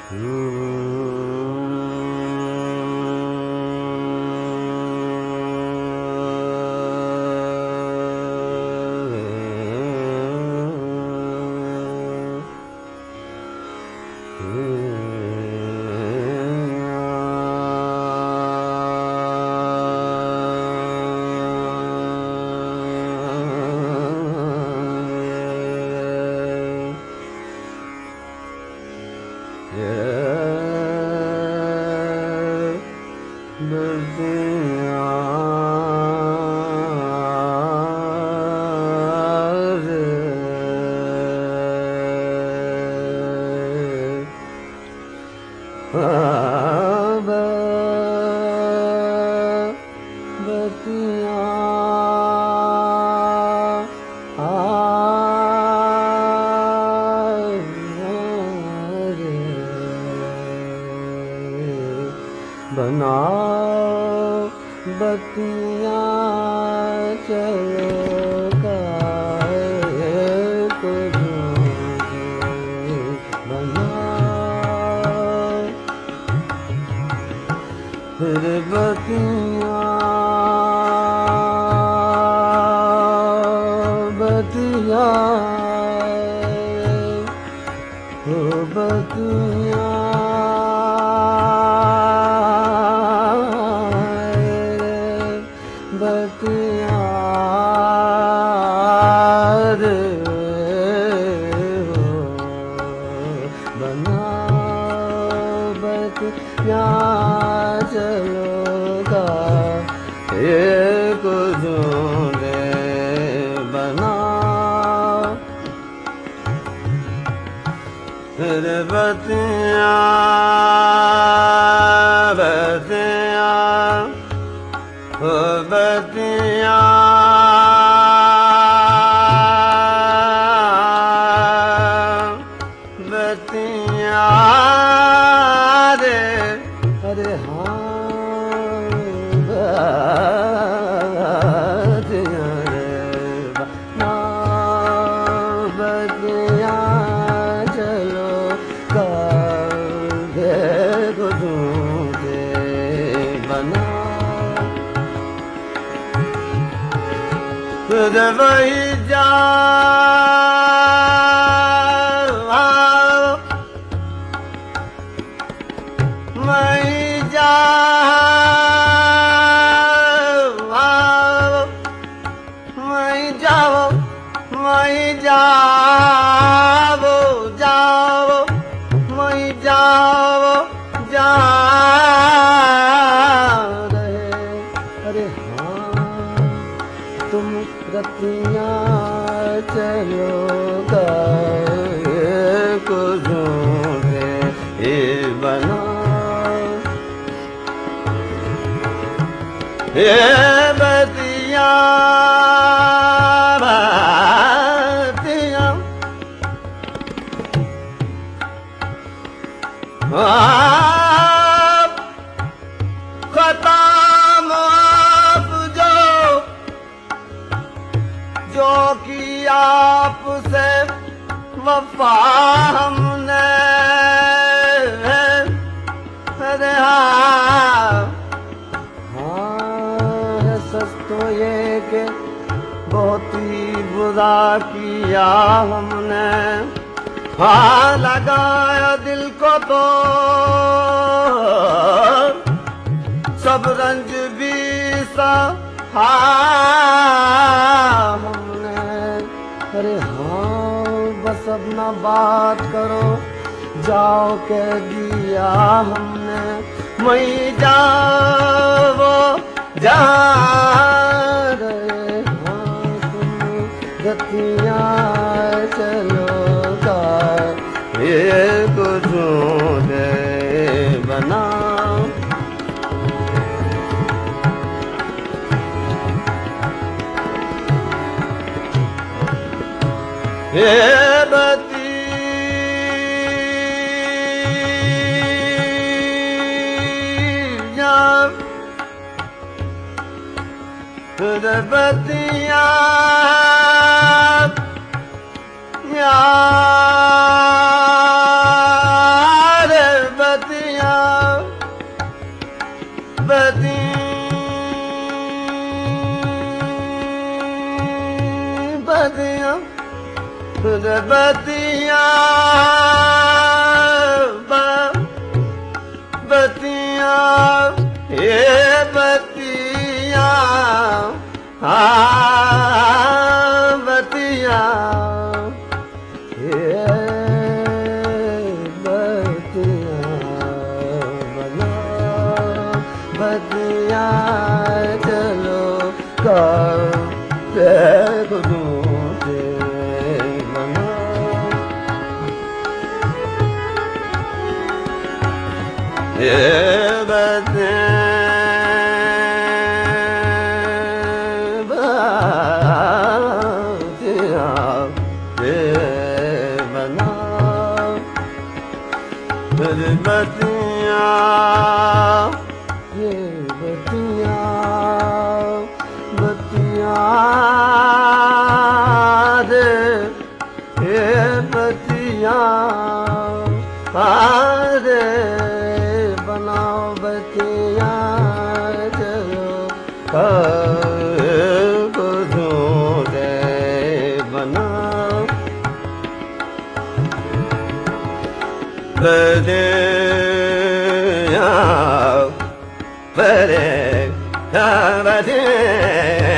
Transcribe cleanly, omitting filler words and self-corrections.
बनाओ बत्तियाँ चलो गाए को बनाओ फिर बत्तियाँ बत्तियाँ हो बत्तियाँ बत्तियाँ रे हो बनाओ बत्तियाँ चलो गाए को ढूंढे बनाओ फिर बत्तियाँ बत्तियाँ हो बत्तियाँ बत्तियाँ रे अरे हाँ बत्तियाँ रे बत्तियाँ चलो गाए को ढूंढे बना खुद वही जाओ वही जाओ वही जाओ वही जाओ जाओ वही जाओ जाओ रहे अरे तुम रतियाँ चलो गाए को ढूंढे बनाओ ये बत्तियाँ बत्तियाँ खत्म आप जो कि आपसे वफा हमने अरे हाँ है सच तो ये कि बहुत ही बुरा किया हमने हाँ लगाया दिल को तो सब रंज भी सा हमने अरे हाँ बस अब ना बात करो जाओ कह दिया हमने वही जाओ जा रहे हाँ तुम गतियाँ चलो गाए को ढूंढे बनाओ ये बत्तियाँ खुद बत्तियाँ यार बतिया बतिया बतिया ये बतिया बतिया ये बतिया बना बतिया चलो कर ये बतिया ये बना बतिया ये बतिया बतिया दे ये बतिया दे बनाओ बतिया चलो कुछ दे बनाओ बतिया बतिया